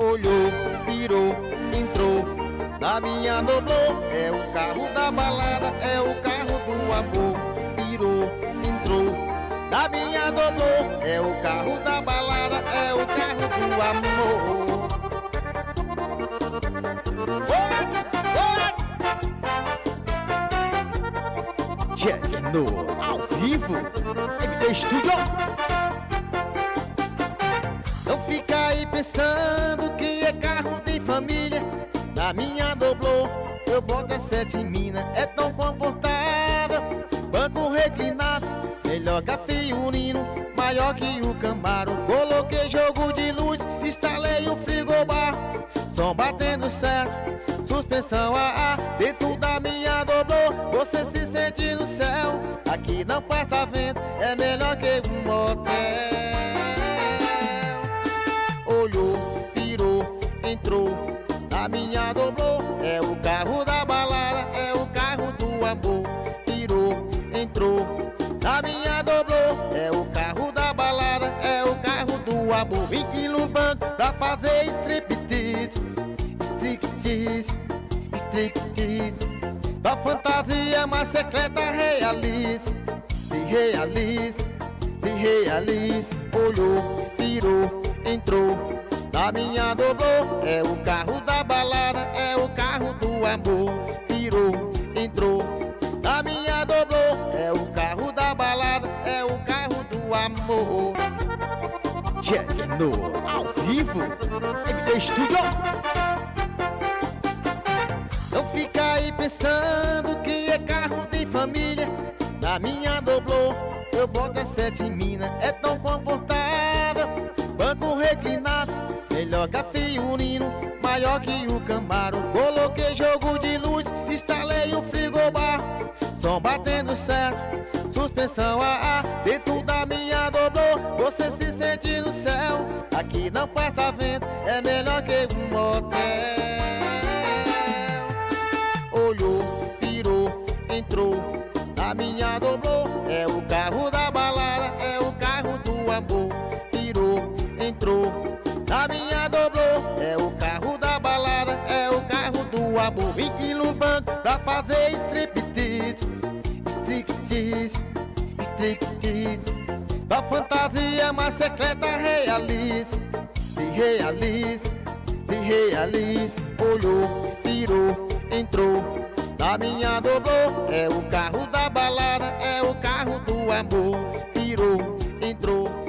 olhou, virou, entrou na minha doblô. É o carro da balada, é o carro do amor. Virou, entrou na minha doblô. É o carro da balada, é o carro do amor. Jack no ao vivo, MD Studio. Não fica aí pensando que é carro de família. Na minha doblô, eu boto é 7 mina. É tão confortável, banco reclinável, melhor que a Fiorino, maior que o Camaro. Coloquei jogo de luz, instalei o frigobar, som batendo certo, suspensão AA. Dentro da minha doblô, você se sente no céu. Aqui não passa vento, é melhor que um motel. Olhou, virou, entrou na minha doblô. É o carro da balada, é o carro do amor. Virou, entrou na minha doblô. É o carro da balada, é o carro do amor. Vim no banco pra fazer striptease, striptease, striptease. Da fantasia mais secreta realize, se realize, se realize. Olhou, virou, entrou na minha doblô. É o carro da balada, é o carro do amor. Virou, entrou na minha doblô. É o carro da balada, é o carro do amor. Jack no ao vivo, MD Studio. Não fica aí pensando que é carro de família. Na minha doblô, eu boto é 7 mina. É tão confortável, banco reclinável, melhor que a Fiorino, maior que o Camaro. Coloquei jogo de luz, instalei o frigobar, som batendo certo, suspensão AA. Dentro da minha doblô, você se sente no céu. Aqui não passa vento, é melhor que um motel. Olhou, virou, entrou na minha doblô. É o carro da balada, é o carro do amor. Virou, entrou na minha doblô. É o carro da balada, é o carro do amor. Vim no banco pra fazer striptease, striptease, striptease. Da fantasia mais secreta realize, se realize, se realize. Olhou, virou, entrou na minha doblô. É o carro da balada, é o carro do amor. Virou, entrou